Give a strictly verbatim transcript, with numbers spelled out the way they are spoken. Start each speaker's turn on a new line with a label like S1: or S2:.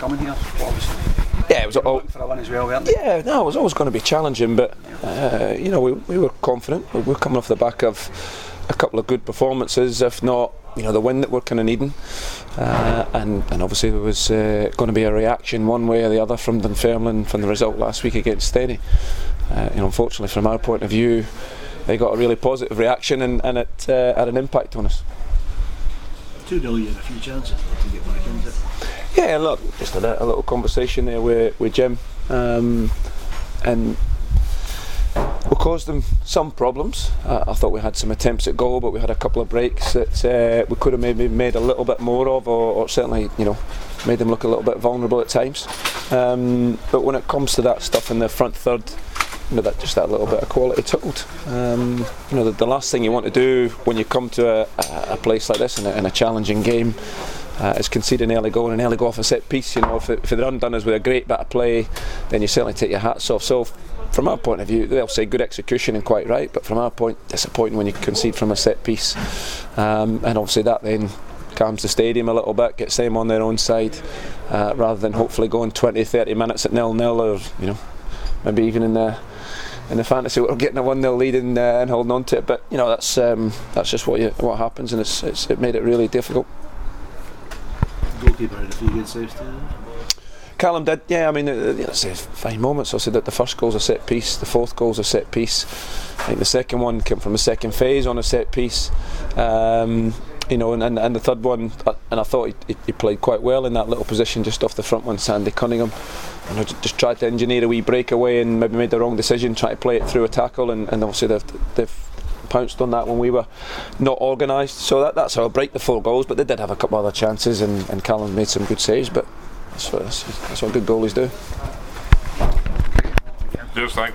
S1: coming here, obviously.
S2: Yeah, it was all
S1: for a win as well, weren't they?
S2: Yeah, no, it was always going to be challenging, but uh, you know, we we were confident. We were coming off the back of a couple of good performances, if not, you know, the win that we're kind of needing, uh, and and obviously there was uh, going to be a reaction one way or the other from Dunfermline from the result last week against Steny. Uh, you know, unfortunately, from our point of view, they got a really positive reaction, and and it uh, had an impact on us.
S3: two nil, you had a few chances to get back into it.
S2: Yeah, look, just had a, a little conversation there with, with Jim, um, and we caused them some problems. Uh, I thought we had some attempts at goal, but we had a couple of breaks that uh, we could have maybe made a little bit more of, or, or certainly, you know, made them look a little bit vulnerable at times. Um, but when it comes to that stuff in the front third, you know, that just that little bit of quality tickled. Um, you know, the, the last thing you want to do when you come to a, a, a place like this in a, in a challenging game uh, is concede an early goal and an early goal off a set piece. You know, if, it, if they're undone us with a great bit of play, then you certainly take your hats off. So, from our point of view, they'll say good execution and quite right, but from our point, disappointing when you concede from a set piece. Um, and obviously that then calms the stadium a little bit, gets them on their own side, uh, rather than hopefully going twenty, thirty minutes at nil nil, or you know, maybe even in the in the fantasy we're getting a one nil lead and, uh, and holding on to it. But you know, that's um, that's just what you, what happens, and it's, it's it made it really difficult.
S3: Goalkeeper had a few good saves too.
S2: Callum did, yeah. I mean, uh, you know, say fine moments. I said that the first goal's a set piece, the fourth goal's a set piece. I think the second one came from a second phase on a set piece. Um, you know, and, and, and the third one, uh, and I thought he, he played quite well in that little position just off the front one, Sandy Cunningham. You know, just tried to engineer a wee breakaway and maybe made the wrong decision, trying to play it through a tackle, and, and obviously they've, they've pounced on that when we were not organised. So that, that's how I break the four goals, but they did have a couple of other chances, and, and Callum made some good saves, but that's what, that's, that's what good goalies do.
S4: Just thank